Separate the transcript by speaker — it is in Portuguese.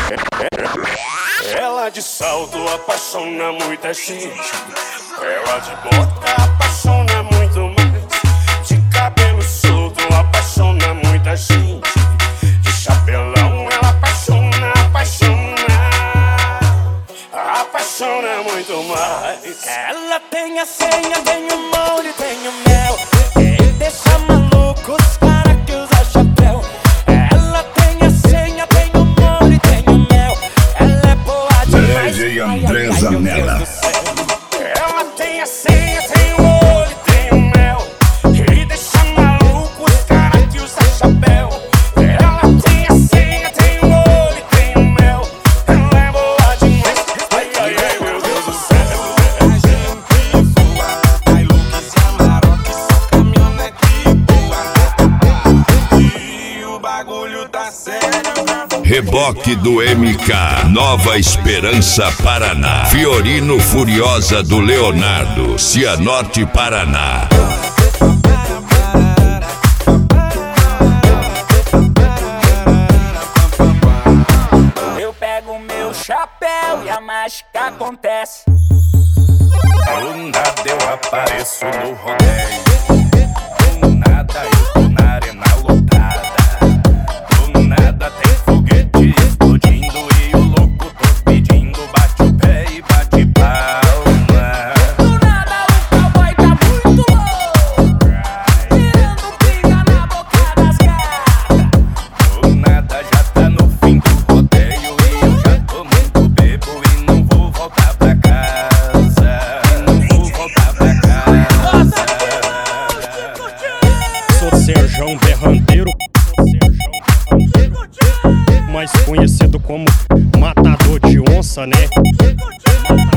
Speaker 1: Ela de salto apaixona muita gente. Ela de bota apaixona muito mais. De cabelo solto apaixona muita gente. De chapelão ela apaixona, apaixona muito mais.
Speaker 2: Ela tem a senha, tem o molde, tem o mel. Ele deixa maluco os cara que usa chapéu. Ela tem a senha, tem o molde, tem o mel. Ela é boa demais.
Speaker 3: DJ André Zanella.
Speaker 1: Ela tem a senha, tem o molde, tem o mel. Ele deixa maluco os cara que usa chapéu. Ela tem a senha, tem o molde, tem o mel. Ela é boa demais. Ai, ai, ai, meu Deus do céu.
Speaker 3: Reboque do MK, Nova Esperança, Paraná. Fiorino Furiosa do Leonardo, Cianorte, Paraná.
Speaker 2: Eu pego meu chapéu e a mágica acontece.
Speaker 1: Do nada eu apareço no rodeio. Do nada eu tô na arena lotada. Do nada tem foguete explodindo e o louco tô pedindo. Bate o pé e bate palma.
Speaker 2: Do nada o cowboy tá muito louco, tirando pinga na boca das gatas.
Speaker 1: Do nada já tá no fim do rodeio e eu já tô muito bebo e não vou voltar pra casa. Não vou voltar pra casa.
Speaker 4: Sou Serjão Berranteiro, mais conhecido como matador de onça, né?